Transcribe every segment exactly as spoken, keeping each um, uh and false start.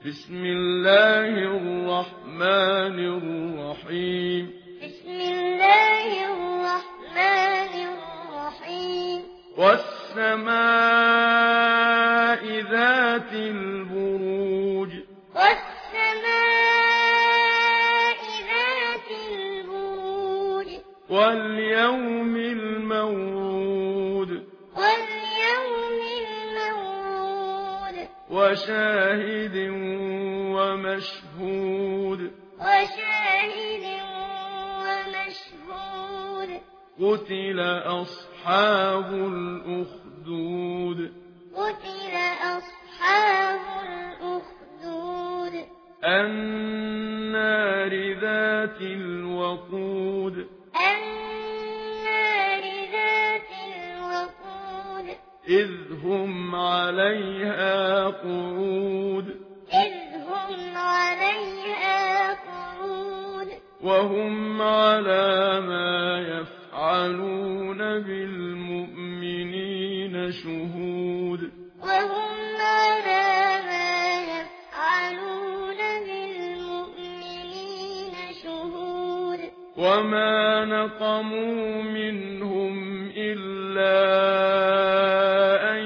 بسم الله الرحمن الرحيم بسم الله الرحمن الرحيم والسماء ذات البروج والسماء ذات البروج واليوم الموعود واليوم الموعود وشاهد ومشهود وشاهد ومشهود قتل أصحاب الأخدود قتل أصحاب الأخدود النار ذات الوقود النار ذات الوقود إذ هم عليها قعود إذ هم عليها قعود وهم على ما يفعلون بالمؤمنين شهود وهم على ما يفعلون بالمؤمنين شهود وما نقموا منهم إلا أن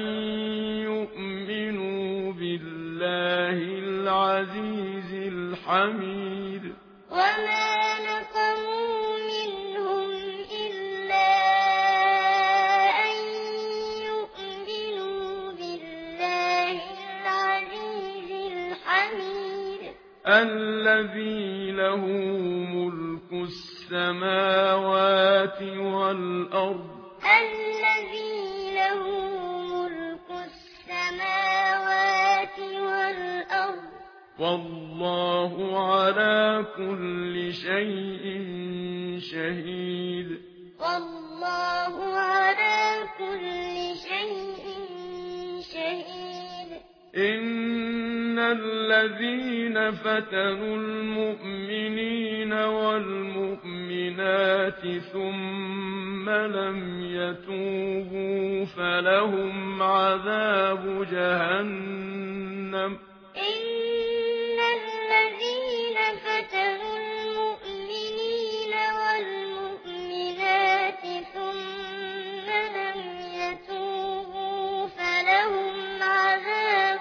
يؤمنوا بالله العزيز الحميد وما نقموا منهم إلا أن يؤمنوا بالله العزيز الحميد الذي له ملك السماوات والأرض الذي له ملك السماوات والأرض والله على كل شيء شهيد والله على كل شيء شهيد إن الذين فتنوا المؤمنين والمؤمنات ثم لم يتوبوا فلهم عذاب جهنم إن الذين فتنوا المؤمنين والمؤمنات ثم لم يتوبوا فلهم عذاب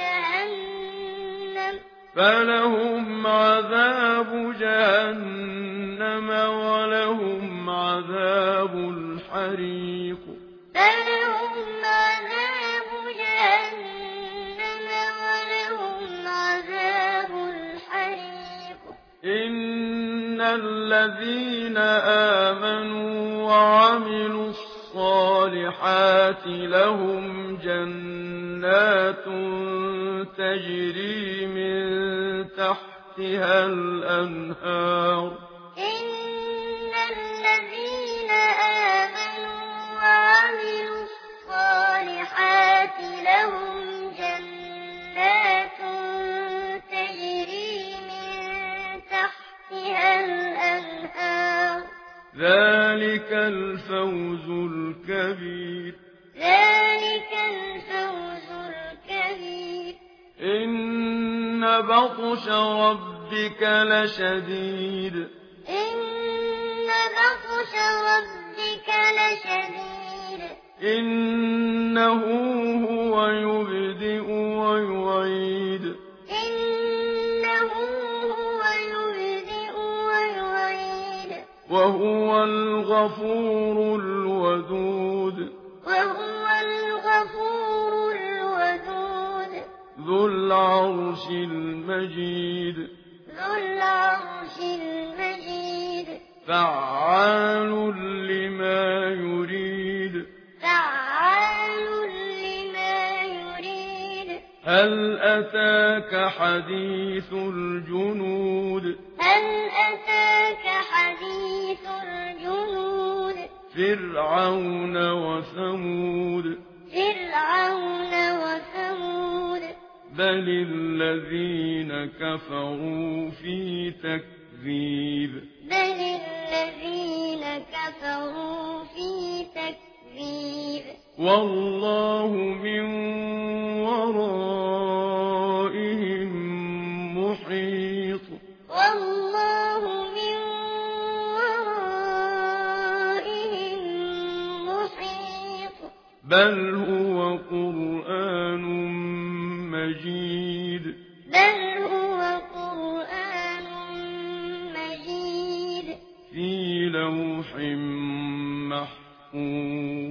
جهنم فلهم عذاب جهنم ولهم عذاب الحريق فلهم عذاب جهنم ولهم عذاب الحريق إن الذين آمنوا وعملوا الصالحات لهم جنات تجري من تحتها الأنهار إن الذين آمنوا وعملوا الصالحات لهم جنات تجري من تحتها الأنهار ذلك الفوز الكبير ذلك الفوز الكبير إن بطش ربك لشديد إن بطش ربك لشديد إنه هو يبدئ ويعيد إنه هو يبدئ ويعيد وهو الغفور الودود وهو الغفور الودود ذو العرش المجيد ذو العرش المجيد فعال لما يريد فعال لما يريد هل أتاك حديث الجنود هل أتاك حديث الجنود فرعون وثمود فرعون وثمود بل الذين كفروا في تكذيب بل الذين كفروا في تكذيب والله من ورائهم محيط والله من ورائهم محيط بل هو قرآن مجيد بل هو قرآن مجيد في لوح محفوظ